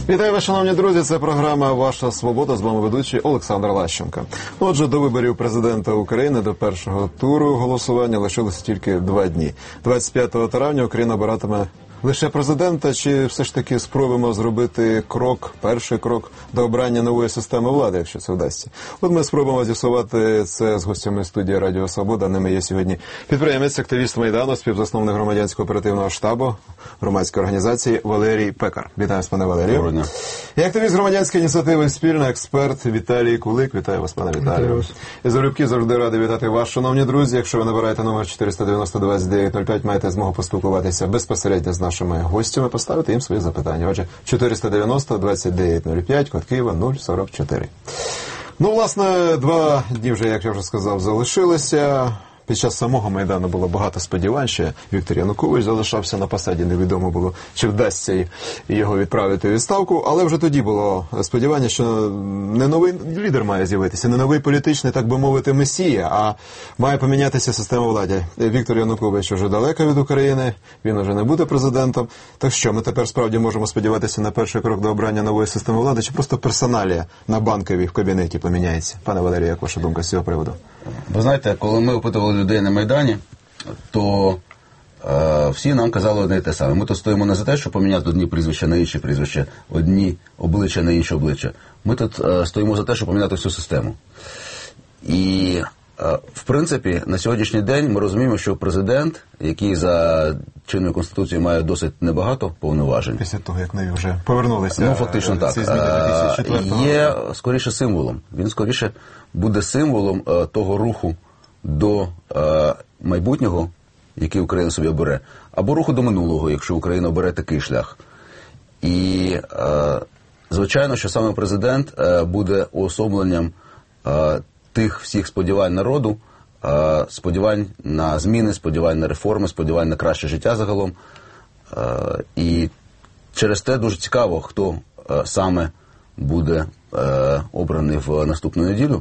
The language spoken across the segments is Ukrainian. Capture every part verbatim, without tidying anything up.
Вітаю вас, шановні друзі, це програма «Ваша свобода», з вами ведучий Олександр Лащенко. Отже, до виборів президента України, до першого туру голосування лишилося тільки два дні. двадцять п'ятого травня Україна обиратиме лише президента, чи все ж таки спробуємо зробити крок, перший крок до обрання нової системи влади, якщо це вдасться. От ми спробуємо з'ясувати це з гостями студії Радіо Свобода. Ними є сьогодні підприємець, активіст Майдану, співзасновник громадянського оперативного штабу громадської організації Валерій Пекар. Вітаю вас, пане Валерію. Доброго дня. І активіст громадянської ініціативи «Спільна», експерт Віталій Кулик. Вітаю вас, пане Віталію. І залюбки завжди радий вітати вас, шановні друзі. Якщо ви набираєте номер чотириста дев'яносто двадцять дев'ять нуль п'ять, маєте змогу поспілкуватися безпосередньо з нашими гостями, поставити їм свої запитання. Отже, чотириста дев'яносто двадцять дев'ять нуль п'ять, код Києва нуль сорок чотири. Ну, власне, два дні вже, як я вже сказав, залишилося. Під час самого Майдану було багато сподівань, ще Віктор Янукович залишався на посаді, невідомо було, чи вдасться його відправити у відставку, але вже тоді було сподівання, що не новий лідер має з'явитися, не новий політичний, так би мовити, месія, а має помінятися система влади. Віктор Янукович вже далеко від України, він вже не буде президентом. Так що, ми тепер справді можемо сподіватися на перший крок до обрання нової системи влади, чи просто персоналія на Банковій в кабінеті поміняється? Пане Валерію, як ваша думка з цього приводу? Ви знаєте, коли ми опитували людей на Майдані, то е, всі нам казали одне і те саме. Ми тут стоїмо не за те, щоб поміняти одні прізвища на інші прізвища, одні обличчя на інші обличчя. Ми тут е, стоїмо за те, щоб поміняти всю систему. І, е, в принципі, на сьогоднішній день ми розуміємо, що президент, який за чинною Конституцією має досить небагато повноважень. Після того, як ми вже повернулися. Ну, фактично так. Є скоріше символом. Він скоріше буде символом е, того руху до е, майбутнього, який Україна собі обере, або руху до минулого, якщо Україна обере такий шлях. І, е, звичайно, що саме президент е, буде уособленням е, тих всіх сподівань народу, е, сподівань на зміни, сподівань на реформи, сподівань на краще життя загалом. Е, і через те дуже цікаво, хто е, саме буде е, обраний в наступну неділю.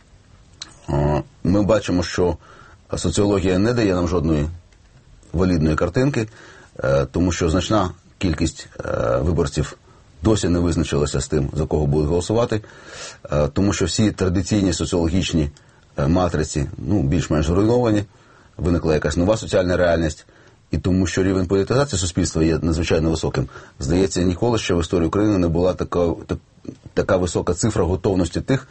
Ми бачимо, що соціологія не дає нам жодної валідної картинки, тому що значна кількість виборців досі не визначилася з тим, за кого будуть голосувати, тому що всі традиційні соціологічні матриці, ну, більш-менш зруйновані, виникла якась нова соціальна реальність, і тому що рівень політизації суспільства є надзвичайно високим. Здається, ніколи ще в історії України не була така, так, така висока цифра готовності тих,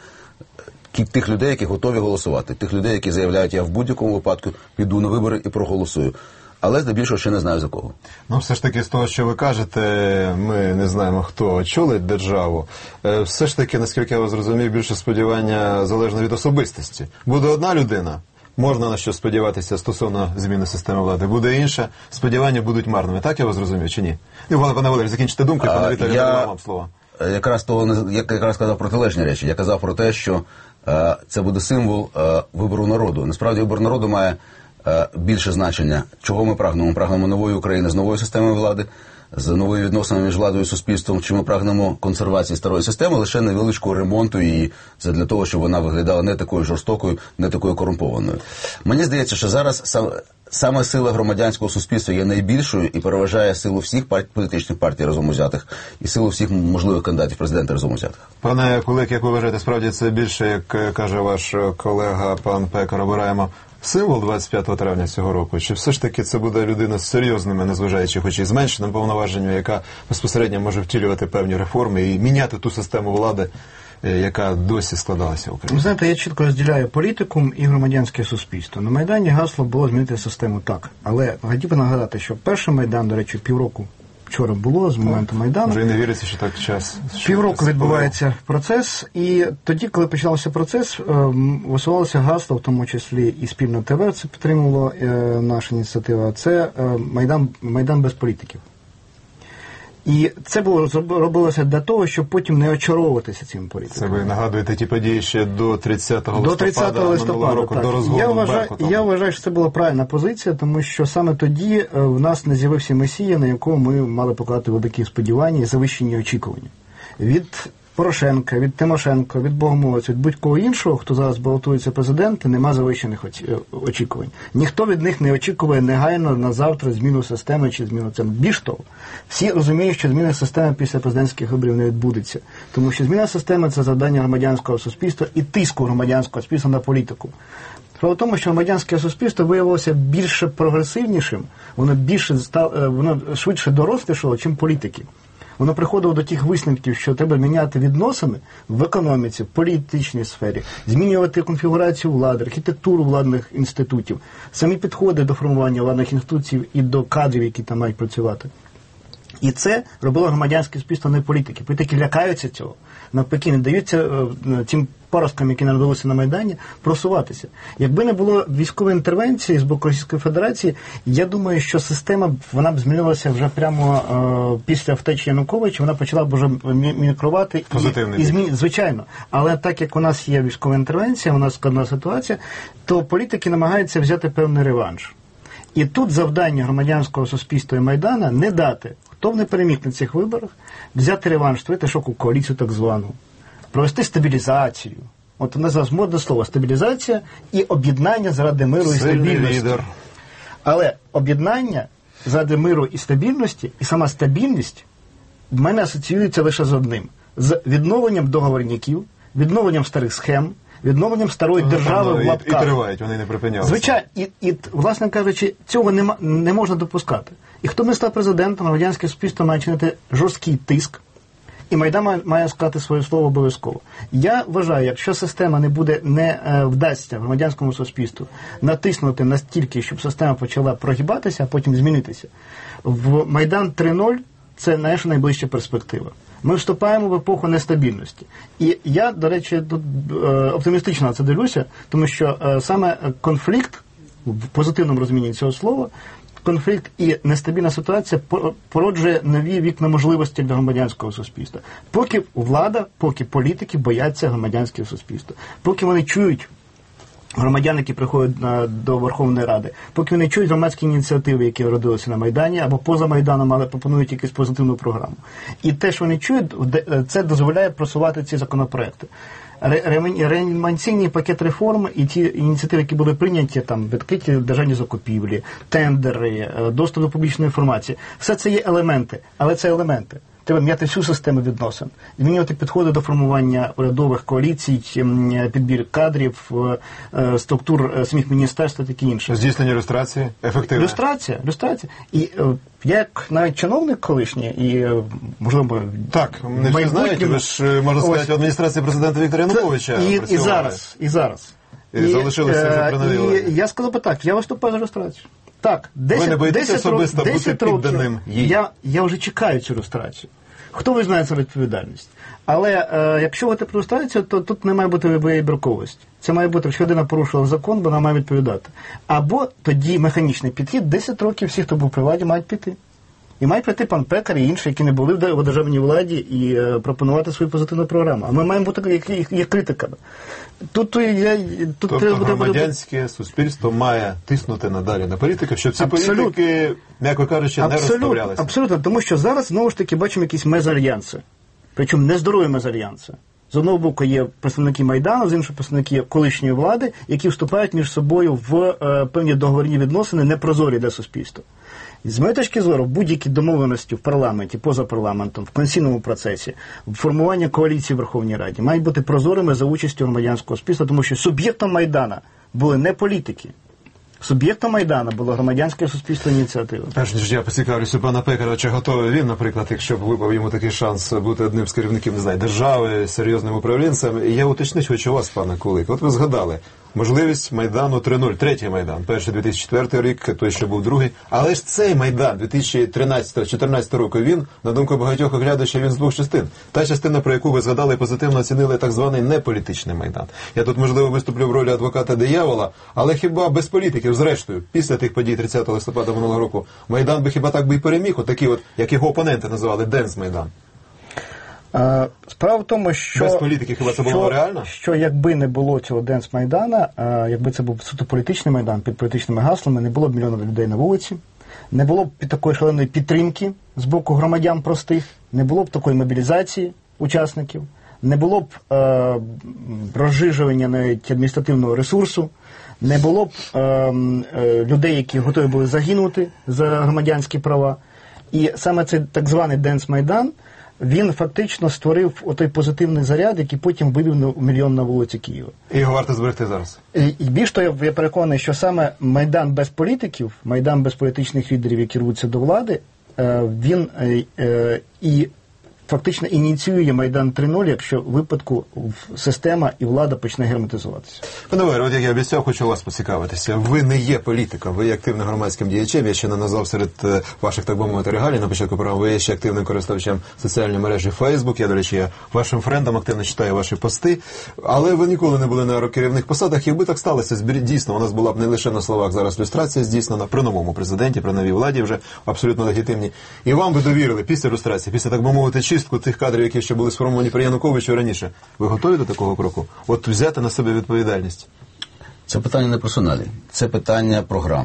тих людей, які готові голосувати, тих людей, які заявляють, я в будь-якому випадку піду на вибори і проголосую. Але, здебільшого, ще не знаю за кого. Ну, все ж таки, з того, що ви кажете, ми не знаємо, хто очолить державу. Все ж таки, наскільки я вас зрозумів, більше сподівання залежно від особистості. Буде одна людина, можна на що сподіватися стосовно зміни системи влади. Буде інша, сподівання будуть марними. Так я вас зрозумів, чи ні? Ну, пане Валерій, закінчите думку, пане Віталій, я... вам слово. Якраз того, я якраз казав протилежні речі. Я казав про те, що е, це буде символ е, вибору народу. Насправді, вибор народу має е, більше значення. Чого ми прагнемо? Ми прагнемо нової України з новою системою влади, з новими відносинами між владою і суспільством, чи ми прагнемо консервації старої системи, лише невеличкого ремонту її, для того, щоб вона виглядала не такою жорстокою, не такою корумпованою. Мені здається, що зараз сам, саме сила громадянського суспільства є найбільшою і переважає силу всіх парт, політичних партій разом узятих і силу всіх можливих кандидатів президента разом узятих. Пане Кулик, як ви вважаєте, справді це більше, як каже ваш колега пан Пекар, обираємо символ двадцять п'ятого травня цього року? Чи все ж таки це буде людина з серйозними, незважаючи, хоч і зменшеними повноваженнями, яка безпосередньо може втілювати певні реформи і міняти ту систему влади, яка досі складалася в Україні? Ви знаєте, я чітко розділяю політикум і громадянське суспільство. На Майдані гасло було змінити систему так. Але хотів би нагадати, що перший Майдан, до речі, півроку вчора було, з моменту Майдану. Вже і не віриться, що так час. Півроку відбувається процес, і тоді, коли почався процес, висувалося гасло, в тому числі і Спільна ТВ, це підтримувала наша ініціатива, це Майдан, Майдан без політиків. І це було робилося для того, щоб потім не очаровуватися цим політикам. Це ви нагадуєте ті події ще до тридцятого листопада, до тридцятого листопада, року, так. до розгону я вважаю, Беркутом. Я вважаю, що це була правильна позиція, тому що саме тоді в нас не з'явився месія, на якого ми мали покладати великі сподівання і завищені очікування від Порошенка, від Тимошенко, від Богомолця, від будь-кого іншого, хто зараз балотується президенти, нема завищених очікувань. Ніхто від них не очікує негайно на завтра зміну системи чи зміну цим. Більш того, всі розуміють, що зміна системи після президентських виборів не відбудеться. Тому що зміна системи – це завдання громадянського суспільства і тиску громадянського суспільства на політику. Справа в тому, що громадянське суспільство виявилося більше прогресивнішим, воно більше стало, воно швидше дорослішало, чим політики. Воно приходило до тих висновків, що треба міняти відносини в економіці, в політичній сфері, змінювати конфігурацію влади, архітектуру владних інститутів, самі підходи до формування владних інституцій і до кадрів, які там мають працювати. І це робило громадянське суспільство, не політики. Політики лякаються цього, навпаки, не даються тим паросткам, які народилися на Майдані, просуватися. Якби не було військової інтервенції з боку Російської Федерації, я думаю, що система, вона б змінилася вже прямо е, після втечі Януковича, вона почала б вже мімікрувати. Позитивний. І, і змін... Звичайно. Але так як у нас є військова інтервенція, у нас складна ситуація, то політики намагаються взяти певний реванш. І тут завдання громадянського суспільства і Майдана не дати, хто б не переміг на цих виборах, взяти реванш, створити шоку коаліцію так звану, провести стабілізацію. От у нас зараз модне слово стабілізація і об'єднання заради миру і стабільності. Лідер. Але об'єднання заради миру і стабільності, і сама стабільність в мене асоціюється лише з одним. З відновленням договорняків, відновленням старих схем, відновленням старої ну, держави в лапках. І тривають, вони не припинялися. Звичайно, і, і, власне кажучи, цього не, не можна допускати. І хто не став президентом, громадянське суспільство має чинити жорсткий тиск, і Майдан має, має сказати своє слово обов'язково. Я вважаю, якщо система не буде, не е, вдасться громадянському суспільству натиснути настільки, щоб система почала прогибатися, а потім змінитися, в Майдан три нуль це наша найближча перспектива. Ми вступаємо в епоху нестабільності. І я, до речі, тут е, оптимістично на це дивлюся, тому що е, саме конфлікт, в позитивному розумінні цього слова, конфлікт і нестабільна ситуація породжує нові вікна можливості для громадянського суспільства. Поки влада, поки політики бояться громадянського суспільства, поки вони чують громадян, які приходять на, до Верховної Ради, поки вони чують громадські ініціативи, які родилися на Майдані, або поза Майданом, але пропонують якусь позитивну програму. І те, що вони чують, це дозволяє просувати ці законопроекти. Реанімаційний пакет реформ і ті ініціативи, які були прийняті, там, відкриті державні закупівлі, тендери, доступ до публічної інформації, все це є елементи, але це елементи. Треба міняти всю систему відносин, змінювати підходи до формування урядових коаліцій, підбір кадрів, структур самих міністерств і таке інше. Здійснення люстрації, ефективно. Люстрація, люстрація. І я як навіть чиновник колишній, і, можливо, так, не всі знають, ви ж, можна сказати, в адміністрації президента Віктора Януковича і, і зараз, і зараз. І, і залишилися вже при новій владі. І я сказав би так, я виступаю за люстрацію. Так, десять, ви не боїтеся десять, особисто десять бути підданим їй? Я, я вже чекаю цю люстрацію. Хто визнає цю відповідальність? Але е, якщо ви про люстрацію, то тут не має бути вибірковості. Це має бути, якщо людина порушила закон, вона має відповідати. Або тоді механічний підхід, десять років всі, хто був при владі, мають піти. І має прийти пан Пекар і інші, які не були в державній владі, і е, пропонувати свою позитивну програму. А ми маємо бути як, як, як критиками. Тут, я, тут тобто треба громадянське буде... суспільство має тиснути надалі на політиків, щоб ці абсолютно. Політики, м'яко кажучи, абсолютно. Не розставлялися. Абсолютно, тому що зараз, знову ж таки, бачимо якісь мезальянси. Причому нездорові мезальянси. З одного боку є представники Майдану, з іншого представники колишньої влади, які вступають між собою в е, певні договірні відносини, непрозорі для суспільства. З моєї точки зору, будь-які домовленості в парламенті, поза парламентом, в конституційному процесі, в формуванні коаліції в Верховній Раді мають бути прозорими за участю громадянського суспільства, тому що суб'єктом Майдана були не політики. Суб'єктом Майдану було громадянське суспільство ініціативи. Перш ніж я поцікавлюся пана Пекара, чи готовий він, наприклад, якщо б випав йому такий шанс бути одним з керівників, не знаю, держави, серйозним управлінцем. І я уточню, хочу вас, пане Кулик. От ви згадали, можливість Майдану три нуль, третій Майдан. Перший дві тисячі четвертий рік, той, що був другий. Але ж цей Майдан дві тисячі тринадцятого-чотирнадцятого року, він, на думку багатьох оглядачів, він з двох частин. Та частина, про яку ви згадали, позитивно оцінили так званий неполітичний Майдан. Я тут, можливо, виступлю в ролі адвоката диявола, але хіба без політиків, зрештою, після тих подій тридцятого листопада минулого року, Майдан би хіба так би і переміг, от такі от, як його опоненти називали, Денс-Майдан? Справа в тому, що, без політики хіба це було що, реально? Що якби не було цього Денс-Майдана, якби це був суто політичний Майдан під політичними гаслами, не було б мільйонів людей на вулиці, не було б такої шаленої підтримки з боку громадян простих, не було б такої мобілізації учасників, не було б е, розжижування навіть адміністративного ресурсу, не було б е, е, людей, які готові були загинути за громадянські права. І саме цей так званий Денс-Майдан, він фактично створив отой позитивний заряд, який потім вивів на мільйон на вулиці Києва. І його варто зберегти зараз. І, і більш того, я переконаний, що саме Майдан без політиків, Майдан без політичних лідерів, які рвуться до влади, е, він е, е, і фактично ініціює Майдан три нуль, якщо в випадку система і влада почне герметизуватися. Пане Валерію, от як я обіцяв, хочу вас поцікавитися. Ви не є політиком, ви є активним громадським діячем. Я ще не назвав серед ваших, так би мовити, регалій на початку програми. Ви є ще активним користувачем соціальної мережі Facebook. Я, до речі, я вашим френдам активно читаю ваші пости. Але ви ніколи не були на керівних посадах. Якби так сталося, дійсно, у нас була б не лише на словах зараз люстрація здійснена, при новому президенті, при новій владі вже абсолютно легітимні. І вам би довірили після люстрації, після, так би мовити, чистку тих кадрів, які ще були сформовані при Януковичу раніше. Ви готові до такого кроку? От взяти на себе відповідальність? Це питання не персоналі, це питання програм.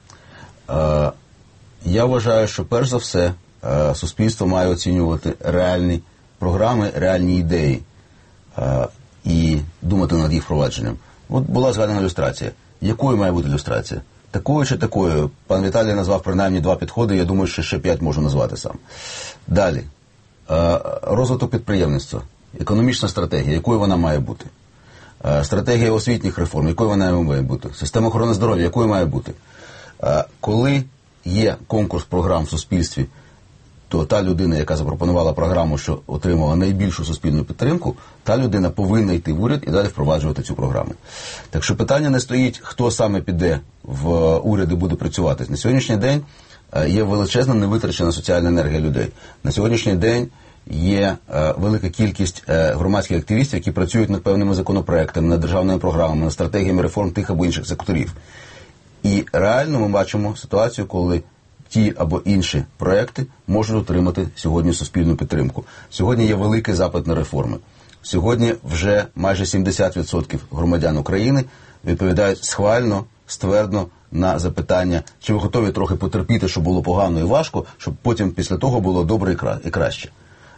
Е, я вважаю, що перш за все е, суспільство має оцінювати реальні програми, реальні ідеї е, і думати над їх впровадженням. От була згадана люстрація. Якою має бути люстрація? Такою чи такою? Пан Віталій назвав принаймні два підходи, я думаю, що ще п'ять можу назвати сам. Далі. Розвиток підприємництва, економічна стратегія, якою вона має бути, стратегія освітніх реформ, якою вона має бути, система охорони здоров'я, якою має бути. Коли є конкурс програм в суспільстві, то та людина, яка запропонувала програму, що отримала найбільшу суспільну підтримку, та людина повинна йти в уряд і далі впроваджувати цю програму. Так що питання не стоїть, хто саме піде в уряд і буде працювати. На сьогоднішній день є величезна невитрачена соціальна енергія людей. На сьогоднішній день є е, велика кількість е, громадських активістів, які працюють над певними законопроектами, над державними програмами, над стратегіями реформ тих або інших секторів. І реально ми бачимо ситуацію, коли ті або інші проекти можуть отримати сьогодні суспільну підтримку. Сьогодні є великий запит на реформи. Сьогодні вже майже сімдесят відсотків громадян України відповідають схвально, ствердно на запитання, чи ви готові трохи потерпіти, щоб було погано і важко, щоб потім після того було добре і, кра... і краще.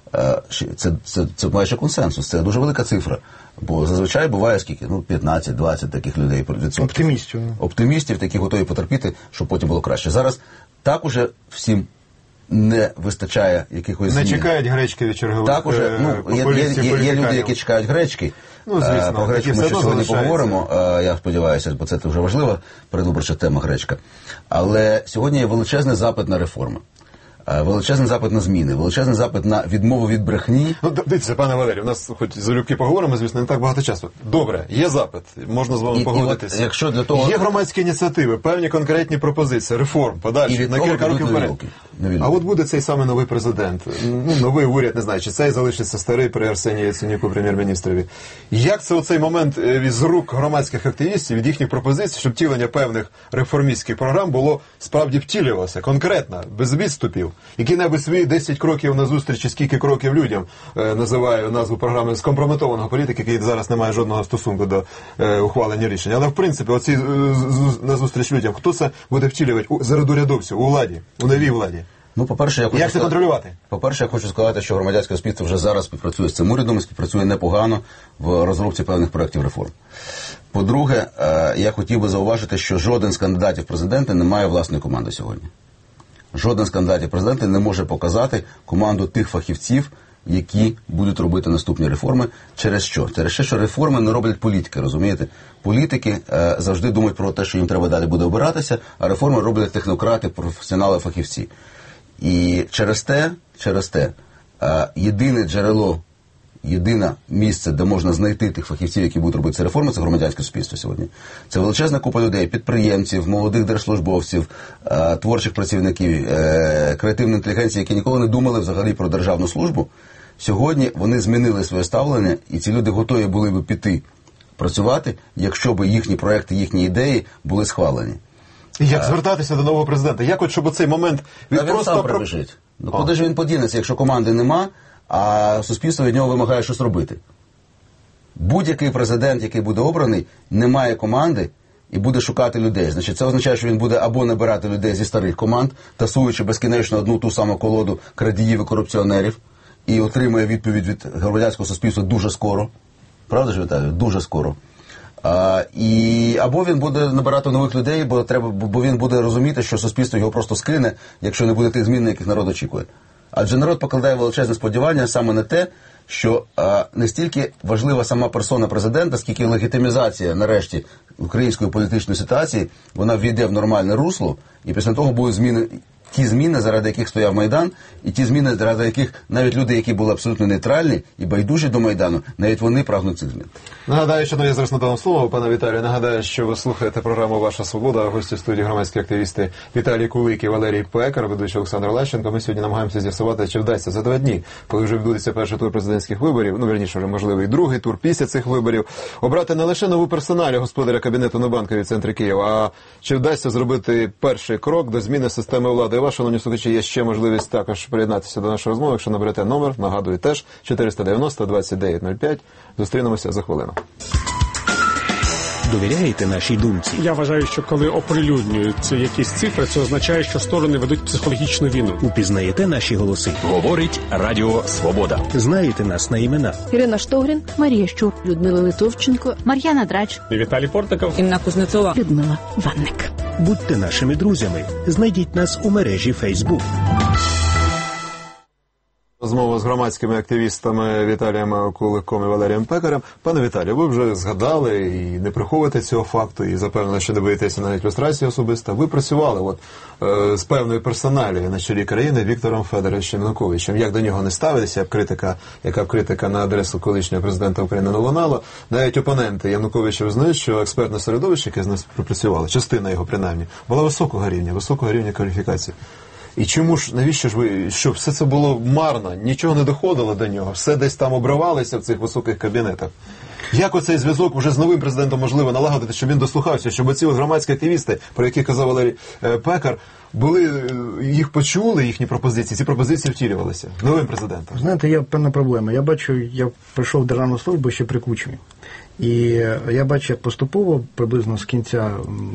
Це, це, це майже консенсус, це дуже велика цифра. Бо зазвичай буває скільки? Ну, п'ятнадцять-двадцять таких людей. Відсотків. Оптимістів. Оптимістів, які готові потерпіти, щоб потім було краще. Зараз так уже всім не вистачає якихось змін. Не чекають гречки від чергових так уже, ну, є, є, є, є люди, які чекають гречки. Ну, звісно. Про гречку ми ще сьогодні поговоримо, я сподіваюся, бо це дуже важлива передвиборча тема гречка. Але сьогодні є величезний запит на реформи. Величезний запит на зміни, величезний запит на відмову від брехні. Ну, дивіться, пане Валерію, у нас хоч залюбки поговоримо, звісно, не так багато часу. Добре, є запит, можна з вами і, погодитися. І от, якщо для того... Є громадські ініціативи, певні конкретні пропозиції, реформ, подальші, на кілька років вперед. А от буде цей самий новий президент, ну, новий уряд, не знаю, чи цей залишиться старий при Арсенії Яценюку, прем'єр-міністрові. Як це оцей момент з рук громадських активістів, від їхніх пропозицій, щоб втілення певних реформістських програм було справді втілювалося, конкретно, без відступів? Які-небудь свої десять кроків на зустрічі, скільки кроків людям, е, називаю назву програми скомпрометованого політика, який зараз не має жодного стосунку до е, ухвалення рішення. Але, в принципі, оці е, на зустріч людям, хто це буде втілювати у, серед урядовців, у владі, у новій владі? Ну, по-перше, я хочу Як це сказати, контролювати? По-перше, я хочу сказати, що громадянське суспільство вже зараз співпрацює з цим урядом і співпрацює непогано в розробці певних проєктів реформ. По-друге, е, я хотів би зауважити, що жоден з кандидатів в президенти не має власної команди сьогодні. Жоден з кандидатів президента не може показати команду тих фахівців, які будуть робити наступні реформи. Через що? Через те, що реформи не роблять політики, розумієте? Політики е, завжди думають про те, що їм треба далі буде обиратися, а реформи роблять технократи, професіонали, фахівці. І через те, через те е, єдине джерело, єдине місце, де можна знайти тих фахівців, які будуть робити ці реформи, це громадянське суспільство сьогодні. Це величезна купа людей, підприємців, молодих держслужбовців, е, творчих працівників, е, креативної інтелігенції, які ніколи не думали взагалі про державну службу. Сьогодні вони змінили своє ставлення, і ці люди готові були б піти працювати, якщо б їхні проекти, їхні ідеї були схвалені. Як звертатися до нового президента? Як от, щоб у цей момент... Він, він просто... сам прибіжить. Ну, куди ж він подінеться, якщо команди нема, а суспільство від нього вимагає щось робити? Будь-який президент, який буде обраний, не має команди і буде шукати людей. Значить, це означає, що він буде або набирати людей зі старих команд, тасуючи безкінечно одну ту саму колоду крадіїв і корупціонерів, і отримає відповідь від громадянського суспільства дуже скоро. Правда ж, Віталію? Дуже скоро. А, і, або він буде набирати нових людей, бо, треба, бо він буде розуміти, що суспільство його просто скине, якщо не буде тих змін, яких народ очікує. Адже народ покладає величезне сподівання саме на те, що а, не стільки важлива сама персона президента, скільки легітимізація, нарешті, української політичної ситуації, вона ввійде в нормальне русло, і після того будуть зміни, ті зміни, заради яких стояв Майдан, і ті зміни, заради яких навіть люди, які були абсолютно нейтральні і байдужі до Майдану, навіть вони прагнуть цих змін. Нагадаю, що я зараз надам слово, пане Віталію. Нагадаю, що ви слухаєте програму «Ваша свобода». Гості студії громадські активісти Віталій Кулик і Валерій Пекар, ведучий Олександр Лещенко. Ми сьогодні намагаємося з'ясувати, чи вдасться за два дні, коли вже відбудеться перший тур президентських виборів, ну, вірніше, вже можливий другий тур після цих виборів, обрати не лише нову персоналію господаря кабінету на Банковій в центрі Києва, а чи вдасться зробити перший крок до зміни системи влади. І, шановні слухачі, є ще можливість також приєднатися до нашої розмови, якщо наберете номер, нагадую, теж чотириста дев'яносто двадцять дев'ять нуль п'ять. Зустрінемося за хвилину. Довіряєте нашій думці? Я вважаю, що коли оприлюднюються якісь цифри, це означає, що сторони ведуть психологічну війну. Упізнаєте наші голоси? Говорить Радіо Свобода. Знаєте нас на імена? Ірина Штогрін, Марія Щур, Людмила Литовченко, Мар'яна Драч, Віталій Портников, Інна Кузнецова, Людмила Ванник. Будьте нашими друзями. Знайдіть нас у мережі Facebook. Розмова з громадськими активістами Віталієм Куликом і Валерієм Пекарем. Пане Віталію, ви вже згадали і не приховуєте цього факту, і запевнили, що не боїтеся навіть люстрації особисто. Ви працювали от, е, з певною персоналією на чолі країни Віктором Федоровичем Януковичем. Як до нього не ставилися, як критика, яка критика на адресу колишнього президента України не лунала. Навіть опоненти Януковича визнають, що експертне середовище, яке з нас пропрацювало, частина його принаймні, була високого рівня, високого рівня кваліфікації. І чому ж, навіщо ж ви, щоб все це було марно, нічого не доходило до нього, все десь там обривалося в цих високих кабінетах? Як оцей зв'язок вже з новим президентом можливо налагодити, щоб він дослухався, щоб оці от громадські активісти, про які казав Валерій Пекар, були, їх почули, їхні пропозиції, ці пропозиції втілювалися новим президентом? Знаєте, є певна проблема. Я бачу, я прийшов в державну службу ще при Кучмі. І я бачу, як поступово, приблизно з кінця,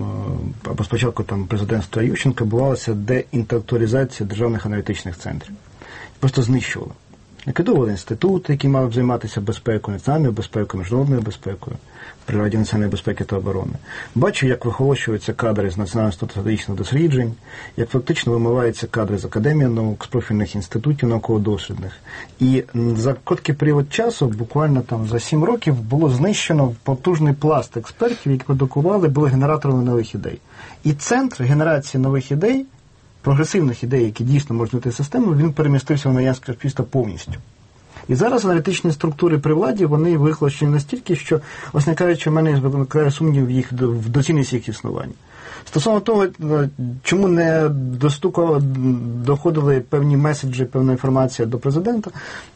або спочатку там президентства Ющенка, бувалася деінтелектуалізація державних аналітичних центрів. Просто знищували. Ліквідували інститути, які мали займатися безпекою, національною безпекою, міжнародною безпекою, при Раді національної безпеки та оборони. Бачу, як вихолощуються кадри з Національного інституту стратегічних досліджень, як фактично вимиваються кадри з Академії наук, з профільних інститутів науково-дослідних. І за короткий період часу, буквально там за сім років, було знищено потужний пласт експертів, які продукували, були генераторами нових ідей. І центр генерації нових ідей, прогресивних ідей, які дійсно можуть змінити систему, він перемістився в радянське суспільство повністю. І зараз аналітичні структури при владі, вони вихолощені настільки, що, власне кажучи, в мене викликає сумнів в їх в доцільність їх існування. Стосовно того, чому не достукали, доходили певні меседжі, певна інформація до президента,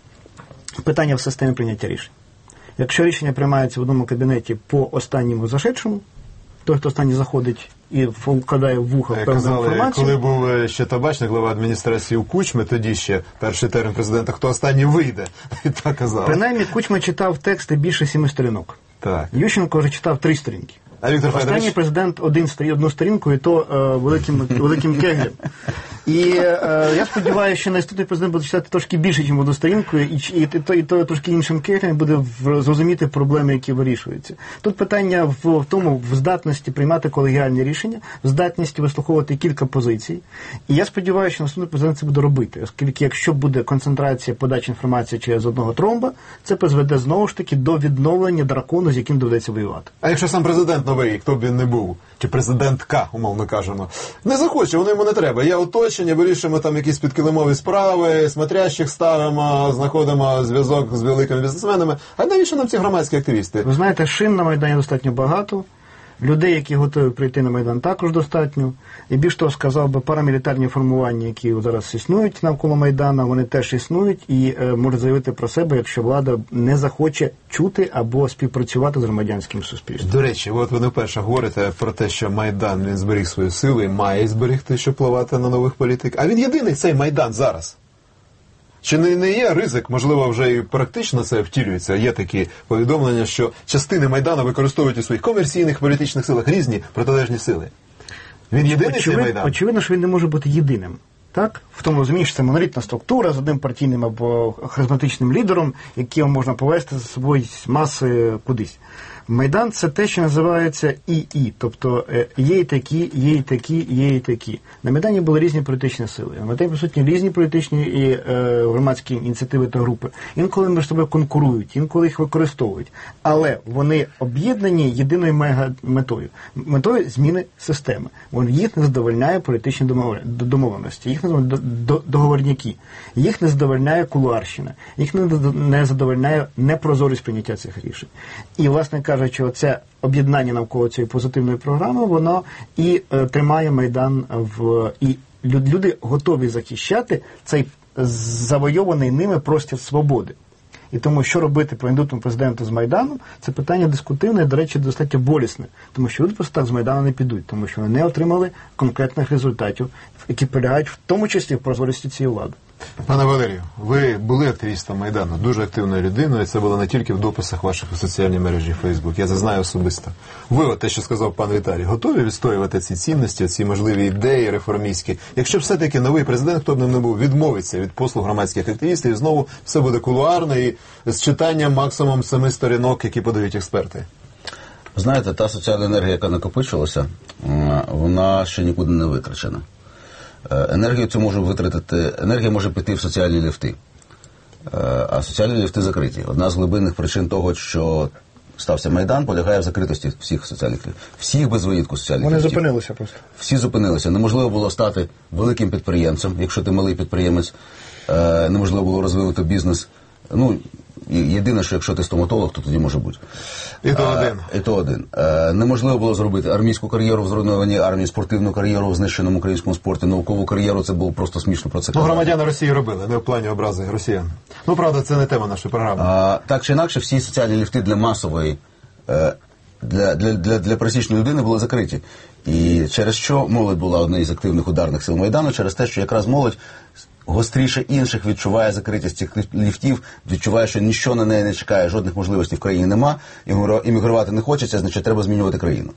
питання в системі прийняття рішень. Якщо рішення приймається в одному кабінеті по останньому зашедшому, той, хто останній заходить і вкладає в вуха певну Казали, інформацію. коли був ще табачник, глава адміністрації у Кучми, тоді ще перший термін президента, хто останній вийде, і так казали. Принаймні, Кучма читав тексти більше сіми сторінок. Так. Ющенко вже читав три сторінки. А Віктор Останній Федорович? президент один сторін, одну сторінку, і то е, великим, великим кеглем. І е, я сподіваюся, що наступний президент буде читати трошки більше, ніж одну сторінку, і, і, і, то, і то трошки іншим кеглем буде в, зрозуміти проблеми, які вирішуються. Тут питання в, в тому, в здатності приймати колегіальні рішення, в здатності вислуховувати кілька позицій. І я сподіваюся, що наступний президент це буде робити, оскільки якщо буде концентрація подачі інформації через одного тромба, це призведе знову ж таки до відновлення дракону, з яким доведеться воювати. А якщо сам президент новий, хто б він не був, чи президентка, умовно кажемо, не захоче, воно йому не треба. Є оточення, вирішуємо там якісь підкилимові справи, смотрящих ставимо, знаходимо зв'язок з великими бізнесменами. А навіщо нам ці громадські активісти? Ви знаєте, шин на Майдані достатньо багато, людей, які готові прийти на Майдан, також достатньо. І більш того, сказав би, парамілітарні формування, які зараз існують навколо Майдана, вони теж існують і е, можуть заявити про себе, якщо влада не захоче чути або співпрацювати з громадянським суспільством. До речі, от ви не вперше говорите про те, що Майдан, він зберіг свою силу і має зберегти, щоб впливати на нових політиків. А він єдиний цей Майдан зараз. Чи не, не є ризик, можливо, вже і практично це втілюється, є такі повідомлення, що частини Майдану використовують у своїх комерційних політичних силах різні протилежні сили. Він єдиний Очевид, цей Майдан? Очевидно, що він не може бути єдиним. так? В тому розумінні, що це монолітна структура з одним партійним або харизматичним лідером, якого можна повести за собою з маси кудись. Майдан – це те, що називається ІІ, тобто є і такі, є і такі, є і такі. На Майдані були різні політичні сили. На Майдані присутні різні політичні і е, громадські ініціативи та групи. Інколи між собою конкурують, інколи їх використовують. Але вони об'єднані єдиною мега метою. Метою зміни системи. Їх не задовольняє політичні домовленості, їх не задовольняє договорняки, їх не задовольняє кулуарщина, їх не задовольняє непрозорість прийняття цих рішень. І, власне кажучи, оце об'єднання навколо цієї позитивної програми, воно і е, тримає Майдан в... І люди готові захищати цей завойований ними простір свободи. І тому, що робити президенту президенту з Майдану, це питання дискутивне і, до речі, достатньо болісне. Тому що люди просто так з Майдану не підуть, тому що вони не отримали конкретних результатів, які полягають в тому числі в прозорості цієї влади. Пане Валерію, ви були активістом Майдану, дуже активною людиною, і це було не тільки в дописах ваших у соціальній мережі Фейсбук, я це знаю особисто. Ви, от те, що сказав пан Віталій, готові відстоювати ці цінності, ці можливі ідеї реформістські? Якщо все-таки новий президент, хто б ним не був, відмовиться від послуг громадських активістів, і знову все буде кулуарно і з читанням максимум семи сторінок, які подають експерти? Знаєте, та соціальна енергія, яка накопичилася, вона ще нікуди не витрачена. Енергію цю може витратити, енергія може піти в соціальні ліфти, а соціальні ліфти закриті. Одна з глибинних причин того, що стався Майдан, полягає в закритості всіх соціальних ліфтів. Всіх без винятку соціальних Вони ліфтів. Вони зупинилися просто. Всі зупинилися. Неможливо було стати великим підприємцем, якщо ти малий підприємець. Неможливо було розвивати бізнес. Ну, єдине, що якщо ти стоматолог, то тоді може бути. І то один. І то один. Неможливо було зробити армійську кар'єру в зруйнованій армії, спортивну кар'єру в знищеному українському спорті, наукову кар'єру. Це було просто смішно про це казати. Ну, громадяни Росії робили, не в плані образи росіян. Ну, правда, це не тема нашої програми. А, так чи інакше, всі соціальні ліфти для масової, для, для, для, для пересічної людини були закриті. І через що молодь була однією з активних ударних сил Майдану, через те, що якраз молодь гостріше інших відчуває закритість цих ліфтів, відчуває, що нічого на неї не чекає, жодних можливостей в країні нема, іммігрувати не хочеться, значить треба змінювати країну.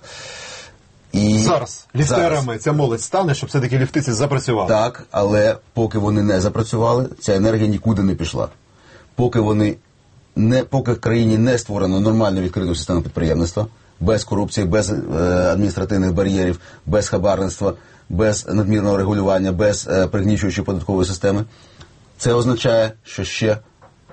І зараз ліфтерами зараз. Ця молодь стане, щоб все-таки ліфти ці запрацювали. Так, але поки вони не запрацювали, ця енергія нікуди не пішла. Поки вони не, поки в країні не створено нормальну відкриту систему підприємництва, без корупції, без е, адміністративних бар'єрів, без хабарництва, без надмірного регулювання, без е, пригнічуючої податкової системи. Це означає, що ще е,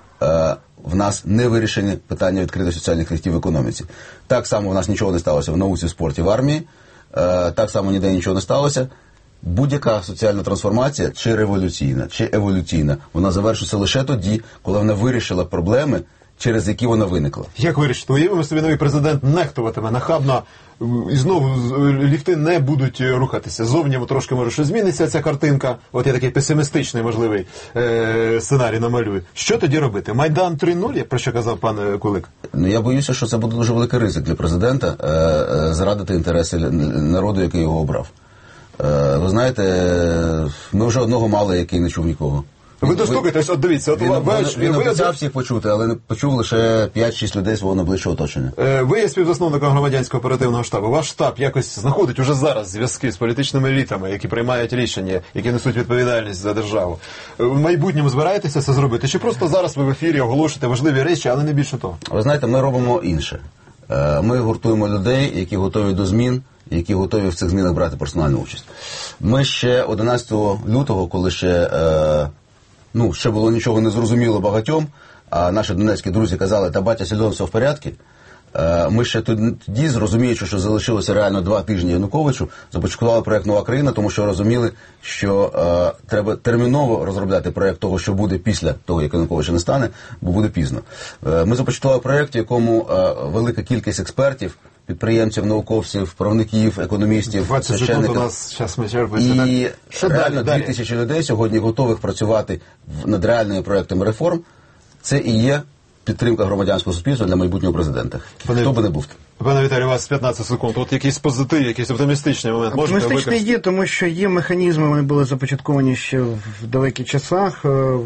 в нас не вирішені питання відкритих соціальних ліфтів в економіці. Так само в нас нічого не сталося в науці, в спорті, в армії, е, так само ніде нічого не сталося. Будь-яка соціальна трансформація, чи революційна, чи еволюційна, вона завершиться лише тоді, коли вона вирішила проблеми, через які вона виникла. Як вирішити? Уявимо собі, новий президент нехтуватиме нахабно, і знову ліфти не будуть рухатися. Зовні трошки може щось зміниться ця картинка. От я такий песимістичний, можливий е- сценарій намалюю. Що тоді робити? Майдан три нуль, про що казав пан Кулик? Ну, я боюся, що це буде дуже великий ризик для президента е- е- зрадити інтереси народу, який його обрав. Е- ви знаєте, ми вже одного мали, який не чув нікого. Ви достукаєтесь, от дивіться. От він ви, він, ви, він ви обіцяв всіх почути, але не почув лише п'ять-шість людей свого найближчого оточення. Ви є співзасновником громадянського оперативного штабу. Ваш штаб якось знаходить уже зараз зв'язки з політичними елітами, які приймають рішення, які несуть відповідальність за державу. В майбутньому збираєтеся це зробити? Чи просто зараз ви в ефірі оголошуєте важливі речі, але не більше того? Ви знаєте, ми робимо інше. Ми гуртуємо людей, які готові до змін, які готові в цих змінах брати персональну участь. Ми ще одинадцятого лютого, коли ще... Ну, ще було нічого не зрозуміло багатьом, а наші донецькі друзі казали, та батя Сільдон, все в порядку. Ми ще тоді, зрозуміючи, що залишилося реально два тижні Януковичу, започаткували проєкт «Нова країна», тому що розуміли, що е, треба терміново розробляти проєкт того, що буде після того, як Януковича не стане, бо буде пізно. Е, ми започаткували проєкт, в якому е, велика кількість експертів, підприємців, науковців, правників, економістів, священників. У нас зараз ми і що реально дві тисячі людей сьогодні готових працювати над реальними проєктами реформ. Це і є підтримка громадянського суспільства для майбутнього президента. Пане, хто би не був. Пане Віталій, у вас п'ятнадцять секунд. От якийсь позитив, якийсь оптимістичний момент. Оптимістичний є, тому що є механізми, вони були започатковані ще в далеких часах.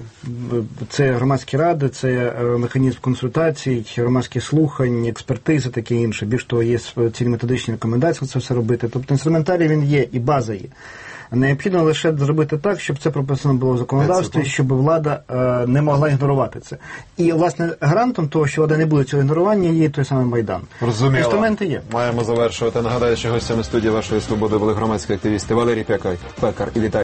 Це громадські ради, це механізм консультацій, громадські слухань, експертизи, таке інше. Більш того, є цілі методичні рекомендації це все робити. Тобто інструментарій він є і база є. Необхідно лише зробити так, щоб це прописано було в законодавстві, щоб влада е, не могла ігнорувати це. І, власне, гарантом того, що влада не буде цього ігнорування, є той самий Майдан. Розуміло. Інструменти є. Маємо завершувати. Нагадаю, що гостями студії вашої «Свободи» були громадські активісти Валерій Пекар і Віталій